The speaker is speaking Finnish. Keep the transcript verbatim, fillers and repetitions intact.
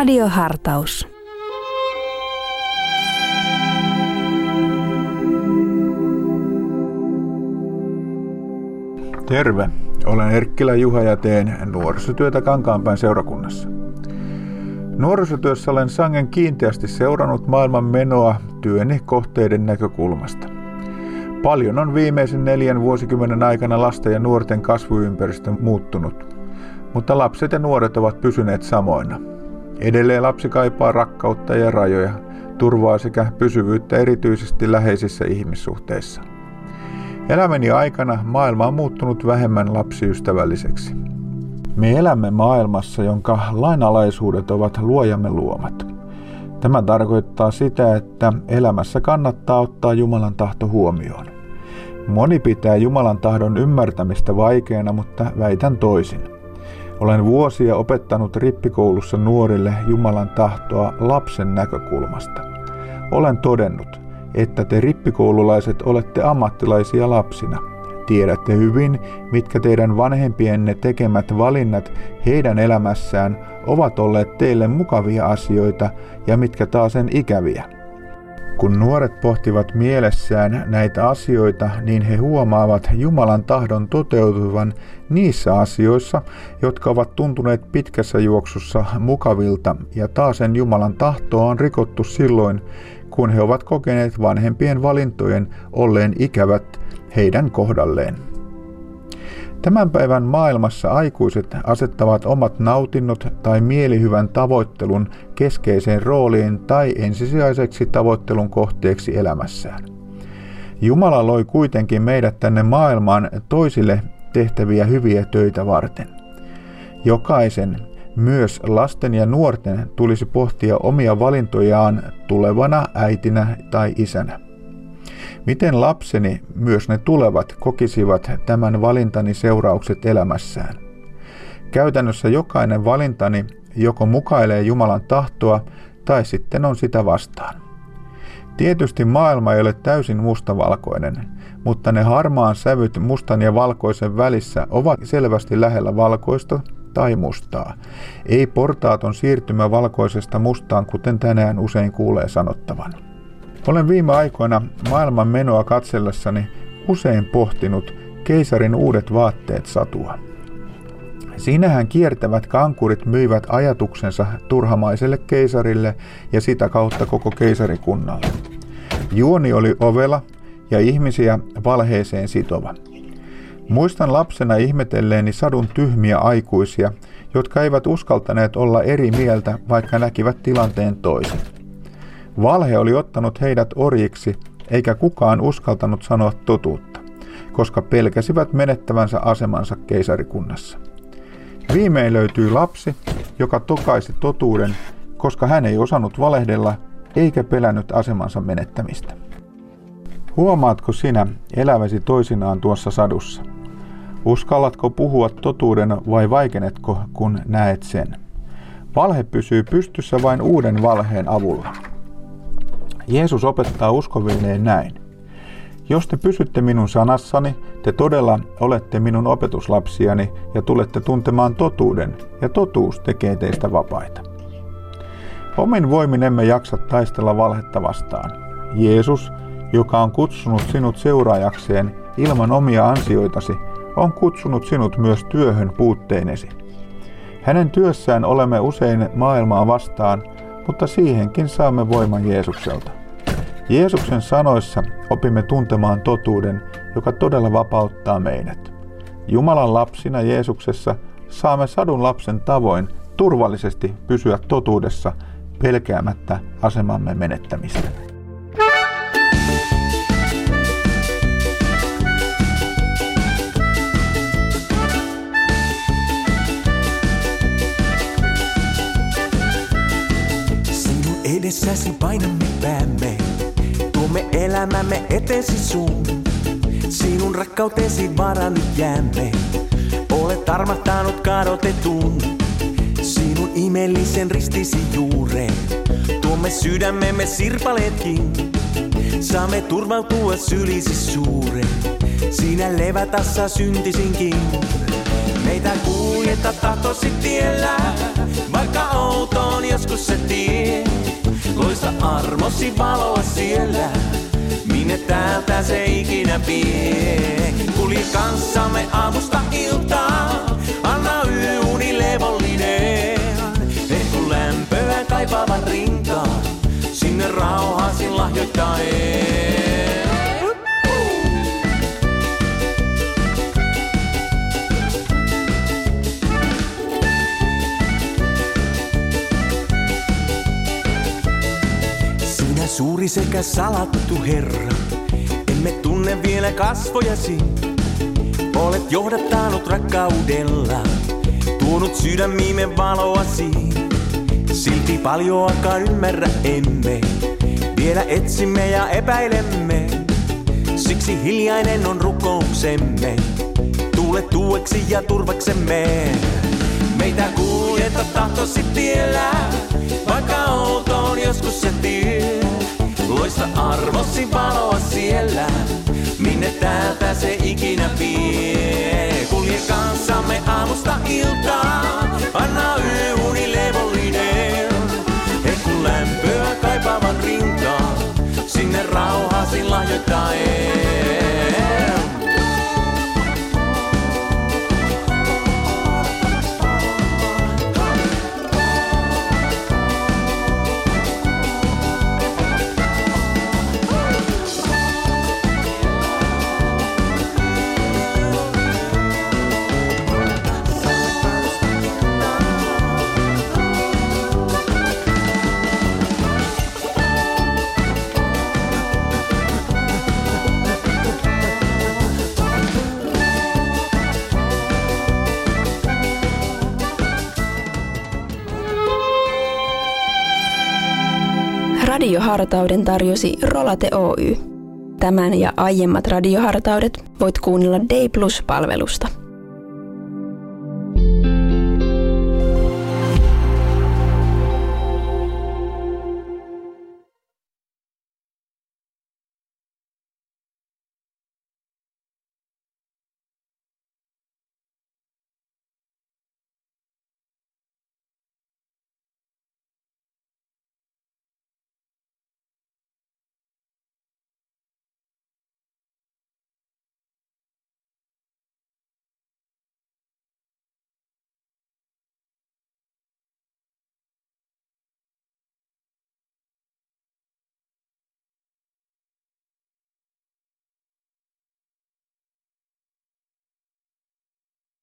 Radiohartaus. Terve, olen Erkkilä Juha ja teen nuorisotyötä Kankaanpään seurakunnassa. Nuorisotyössä olen sangen kiinteästi seurannut maailman menoa työni kohteiden näkökulmasta. Paljon on viimeisen neljän vuosikymmenen aikana lasten ja nuorten kasvuympäristö muuttunut, mutta lapset ja nuoret ovat pysyneet samoina. Edelleen lapsi kaipaa rakkautta ja rajoja, turvaa sekä pysyvyyttä erityisesti läheisissä ihmissuhteissa. Elämäni aikana maailma on muuttunut vähemmän lapsiystävälliseksi. Me elämme maailmassa, jonka lainalaisuudet ovat luojamme luomat. Tämä tarkoittaa sitä, että elämässä kannattaa ottaa Jumalan tahto huomioon. Moni pitää Jumalan tahdon ymmärtämistä vaikeana, mutta väitän toisin. Olen vuosia opettanut rippikoulussa nuorille Jumalan tahtoa lapsen näkökulmasta. Olen todennut, että te rippikoululaiset olette ammattilaisia lapsina. Tiedätte hyvin, mitkä teidän vanhempienne tekemät valinnat heidän elämässään ovat olleet teille mukavia asioita ja mitkä taasen ikäviä. Kun nuoret pohtivat mielessään näitä asioita, niin he huomaavat Jumalan tahdon toteutuvan niissä asioissa, jotka ovat tuntuneet pitkässä juoksussa mukavilta, ja taasen Jumalan tahtoa on rikottu silloin, kun he ovat kokeneet vanhempien valintojen olleen ikävät heidän kohdalleen. Tämän päivän maailmassa aikuiset asettavat omat nautinnot tai mielihyvän tavoittelun keskeiseen rooliin tai ensisijaiseksi tavoittelun kohteeksi elämässään. Jumala loi kuitenkin meidät tänne maailmaan toisille tehtäviä hyviä töitä varten. Jokaisen, myös lasten ja nuorten, tulisi pohtia omia valintojaan tulevana äitinä tai isänä. Miten lapseni, myös ne tulevat, kokisivat tämän valintani seuraukset elämässään? Käytännössä jokainen valintani joko mukailee Jumalan tahtoa tai sitten on sitä vastaan. Tietysti maailma ei ole täysin mustavalkoinen, mutta ne harmaan sävyt mustan ja valkoisen välissä ovat selvästi lähellä valkoista tai mustaa. Ei portaaton siirtymä valkoisesta mustaan, kuten tänään usein kuulee sanottavan. Olen viime aikoina maailman menoa katsellessani usein pohtinut Keisarin uudet vaatteet -satua. Siinähän kiertävät kankurit myivät ajatuksensa turhamaiselle keisarille ja sitä kautta koko keisarikunnalle. Juoni oli ovela ja ihmisiä valheeseen sitova. Muistan lapsena ihmetelleeni sadun tyhmiä aikuisia, jotka eivät uskaltaneet olla eri mieltä, vaikka näkivät tilanteen toisin. Valhe oli ottanut heidät orjiksi, eikä kukaan uskaltanut sanoa totuutta, koska pelkäsivät menettävänsä asemansa keisarikunnassa. Viimein löytyi lapsi, joka tokaisi totuuden, koska hän ei osannut valehdella eikä pelännyt asemansa menettämistä. Huomaatko sinä eläväsi toisinaan tuossa sadussa? Uskallatko puhua totuuden vai vaikenetko, kun näet sen? Valhe pysyy pystyssä vain uuden valheen avulla. Jeesus opettaa uskovilleen näin. Jos te pysytte minun sanassani, te todella olette minun opetuslapsiani ja tulette tuntemaan totuuden, ja totuus tekee teistä vapaita. Omin voimin emme jaksa taistella valhetta vastaan. Jeesus, joka on kutsunut sinut seuraajakseen ilman omia ansioitasi, on kutsunut sinut myös työhön puutteinesi. Hänen työssään olemme usein maailmaa vastaan, mutta siihenkin saamme voiman Jeesukselta. Jeesuksen sanoissa opimme tuntemaan totuuden, joka todella vapauttaa meidät. Jumalan lapsina Jeesuksessa saamme sadun lapsen tavoin turvallisesti pysyä totuudessa pelkäämättä asemamme menettämistä. Edessäsi painamme päämme, tuomme elämämme eteesi suun. Sinun rakkautesi varaan nyt jäämme, olet armahtanut kadotetun. Sinun imellisen ristisi juureen, tuomme sydämemme sirpaleetkin. Saamme turvautua sylisi suureen, siinä levätassa syntisinkin. Meitä kuljeta tahtosi tiellä, vaikka outoon joskus joskus se tie. Loista armosi valoa siellä, minne täältä se ikinä vie. Kulje kanssamme aamusta iltaan, anna yöuni levollinen. Ehku lämpöä kaipaavan rintaan, sinne rauhasin lahjoittaen. Sinä suuri sekä salattu Herra, emme tunne vielä kasvojasi. Olet johdattanut rakkaudella, tuonut sydämiimme valoasi. Silti paljoakaan ymmärrä emme, vielä etsimme ja epäilemme. Siksi hiljainen on rukouksemme, tule tueksi ja turvaksemme. Meitä kuljeta tahtosi tiellä, vaikka outoon joskus se tie. Loista arvosi valoa siellä, minne täältä se ikinä vie. Kulje kanssamme aamusta iltaan, anna yöuni levollinen. Ehku lämpöä kaipaavan rintaan, sinne rauhasin lahjoittaen. Radiohartauden tarjosi Rolate Oy. Tämän ja aiemmat radiohartaudet voit kuunnella D plus -palvelusta.